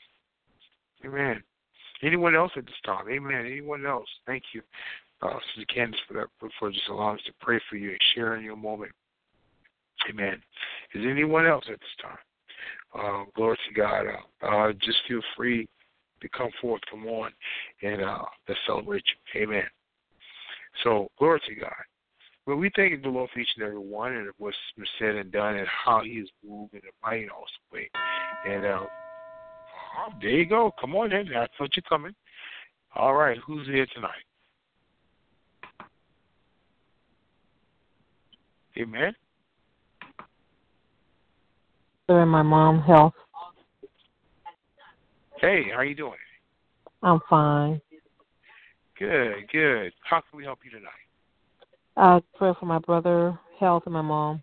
Amen. Anyone else at this time? Amen. Anyone else? Thank you, uh, Sister Candace, for that, for just allowing us to pray for you and share in your moment. Amen. Is there anyone else at this time? Uh, glory to God. Uh, uh, just feel free to come forth, come on, and uh, let's celebrate you. Amen. So, glory to God. Well, we thank the Lord for each and every one and what's been said and done and how he has moved in a mighty and awesome way. And uh, oh, there you go. Come on in. I thought you're coming. All right. Who's here tonight? Amen.
brother and my mom health.
Hey, how you doing?
I'm fine.
Good, good. How can we help you tonight?
I pray for my brother health and my mom.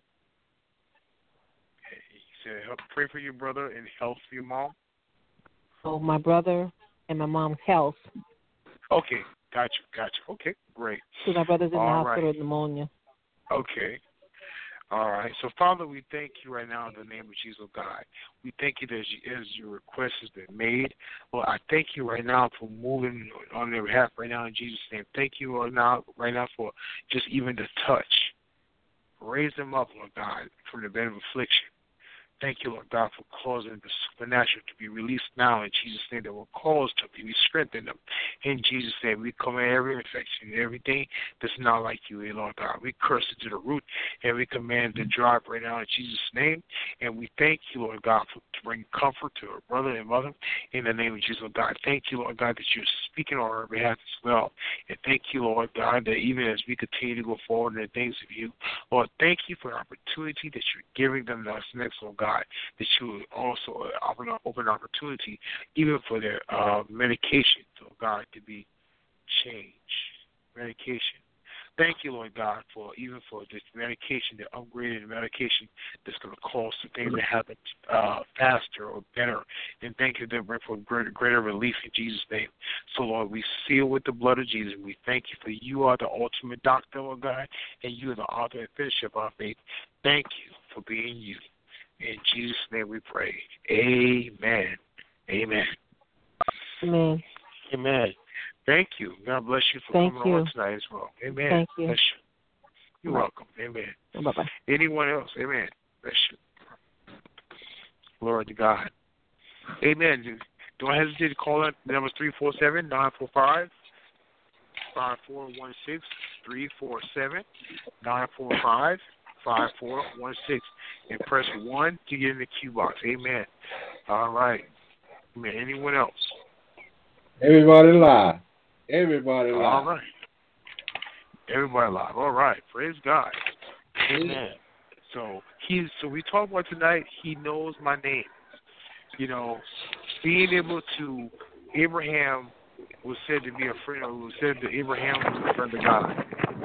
Okay. You said help pray for your brother and health for your mom?
So my brother and my mom's health.
Okay, gotcha, gotcha. Okay, great.
Because my brother's in
All
the
right.
hospital with pneumonia.
Okay. All right. So, Father, we thank you right now in the name of Jesus, God. We thank you that as, you, as your request has been made. Lord, I thank you right now for moving on their behalf right now in Jesus' name. Thank you right now, right now for just even the touch. Raise them up, Lord God, from the bed of affliction. Thank you, Lord God, for causing the supernatural to be released now in Jesus' name that will cause to be strengthened them. In Jesus' name, we come at every infection, everything that's not like you, Lord God. We curse it to the root, and we command to drop right now in Jesus' name. And we thank you, Lord God, for to bring comfort to our brother and mother in the name of Jesus, Lord God. Thank you, Lord God, that you're speaking on our behalf as well. And thank you, Lord God, that even as we continue to go forward in the things of you, Lord, thank you for the opportunity that you're giving them to us next, Lord God. God, that you would also open open opportunity even for their uh, medication, so God, to be changed. Medication. Thank you, Lord God, for even for this medication, the upgraded medication that's going to cause the things to happen uh, faster or better. And thank you that bring for greater, greater relief in Jesus' name. So, Lord, we seal with the blood of Jesus. We thank you for you are the ultimate doctor, Lord God, and you are the author and finisher of our faith. Thank you for being you. In Jesus' name we pray. Amen. Amen.
Amen.
Amen. Thank you. God bless you for
Thank
coming
you.
on tonight as well. Amen.
Thank you.
Bless you. You're
Bye.
welcome. Amen.
Bye-bye.
Anyone else? Amen. Bless you. Glory to God. Amen. Don't hesitate to call in. The number is three four seven, nine four five, five four one six, three four seven, nine four five, five four one six, and press one to get in the queue box. Amen. All right. Amen. Anyone else?
Everybody live. Everybody live.
All right. Everybody live. All right. Praise God. Amen. So he's so we talk about tonight. He knows my name. You know, being able to Abraham was said to be a friend. Or was said that Abraham was a friend of God.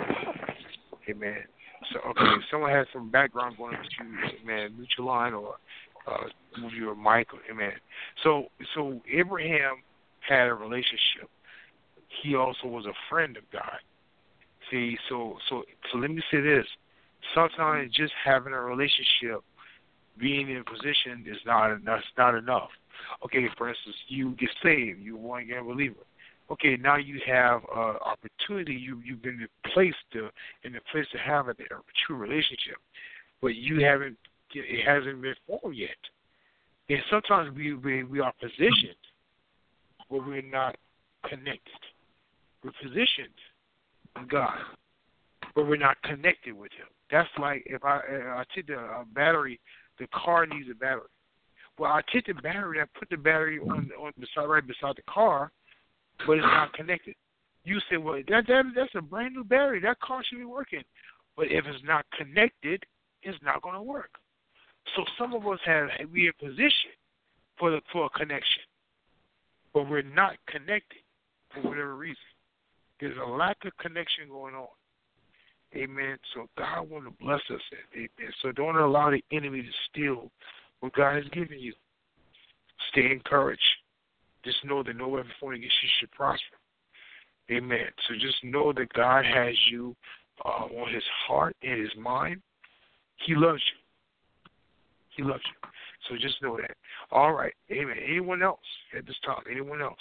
Amen. So, okay, if someone has some background going on you, man, mute your line or uh, move your mic, amen. So, so Abraham had a relationship. He also was a friend of God. See, so, so, so let me say this. Sometimes just having a relationship, being in a position is not, that's not enough. Okay, for instance, you get saved, you want to get a believer. Okay, now you have uh, opportunity. You you've been placed to in the place to have a, a true relationship, but you haven't. It hasn't been formed yet. And sometimes we we, we are positioned, but we're not connected. We're positioned with God, but we're not connected with Him. That's like if I I take the uh, battery. The car needs a battery. Well, I take the battery. I put the battery on on beside right beside the car. But it's not connected. You say, well, that, that that's a brand new battery. That car should be working. But if it's not connected, it's not going to work. So some of us have we in position for the for a connection, but we're not connected for whatever reason. There's a lack of connection going on. Amen. So God wants to bless us. Amen. So don't allow the enemy to steal what God has given you. Stay encouraged. Just know that no weapon formed against you should prosper. Amen. So just know that God has you uh, on His heart and His mind. He loves you. He loves you. So just know that. All right. Amen. Anyone else at this time? Anyone else?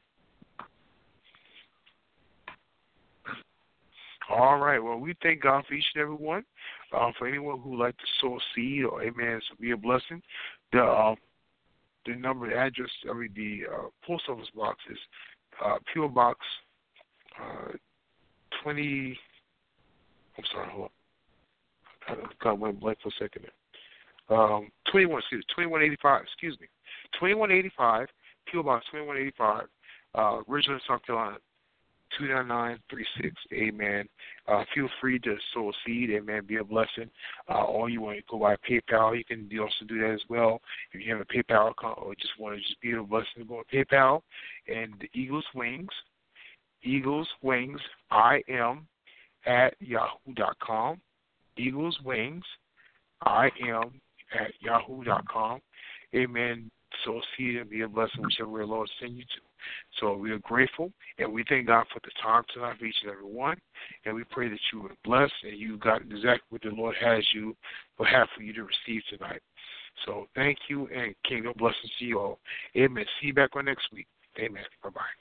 All right. Well, we thank God for each and every one. Uh, for anyone who would like to sow a seed or, amen, so be a blessing. The uh, the number, the address, I mean, the uh, post office box is uh, P O Box uh, twenty. I'm sorry, hold on. I got went blank for a second there. Um, twenty-one, excuse me, twenty-one eighty-five, excuse me. twenty-one eighty-five, P O Box twenty-one eighty-five, uh, Ridgeland, South Carolina, two nine nine, three six. Amen. Uh, feel free to sow a seed. Amen. Be a blessing. Uh, or you want to go by PayPal, you can also do that as well. If you have a PayPal account or just want to just be a blessing, go on PayPal. And the Eagles Wings, Eagles Wings, I am at yahoo dot com. Eagles Wings, I am at yahoo dot com. Amen. So see it and be a blessing, whichever way the Lord send you to. So we are grateful, and we thank God for the time tonight for each and every one. And we pray that you were blessed and you got exactly what the Lord has you or have for you to receive tonight. So thank you, and kingdom blessings to you all. Amen. See you back on next week. Amen. Bye-bye.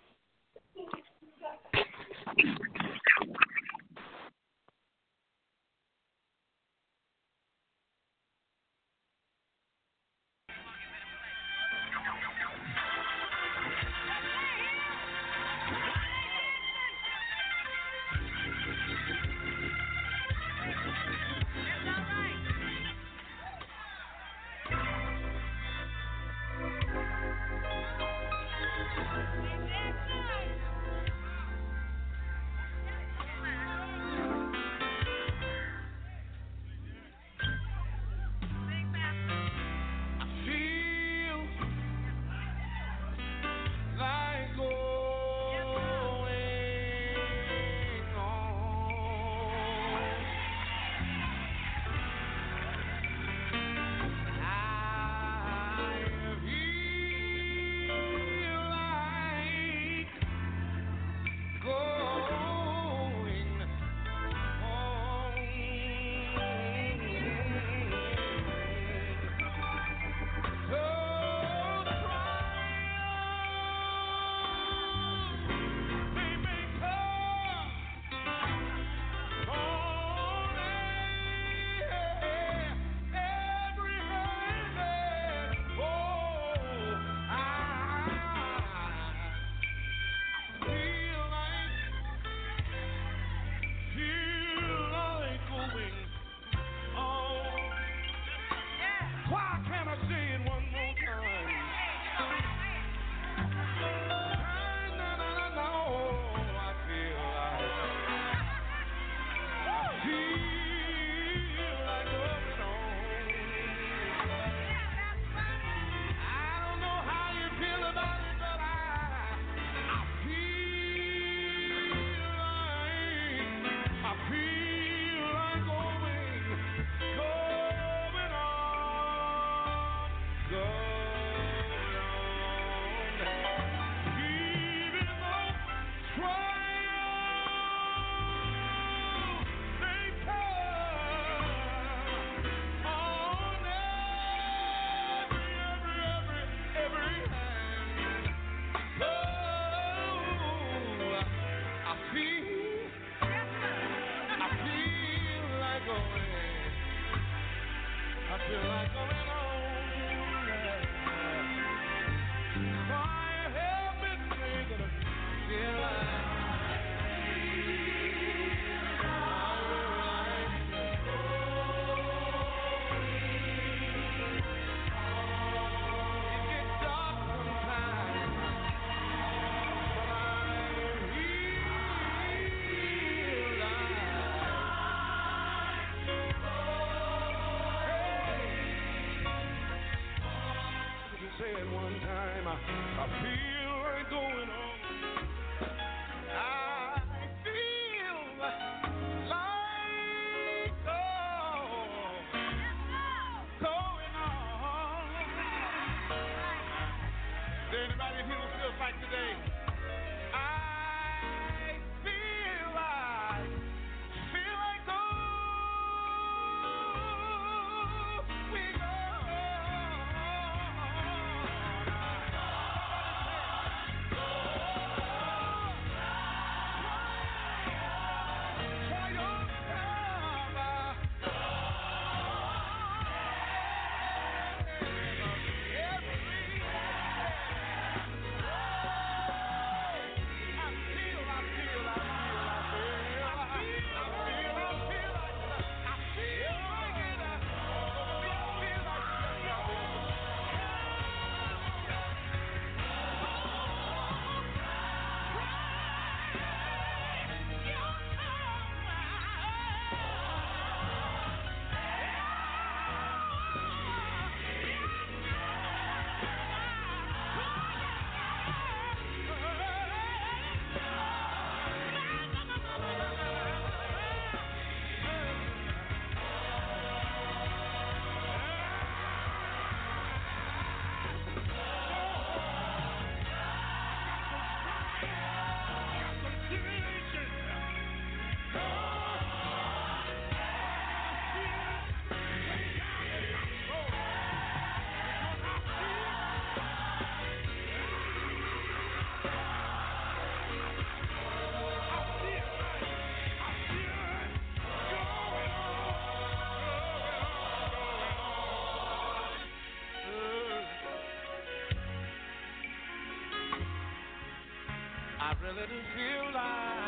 let us feel like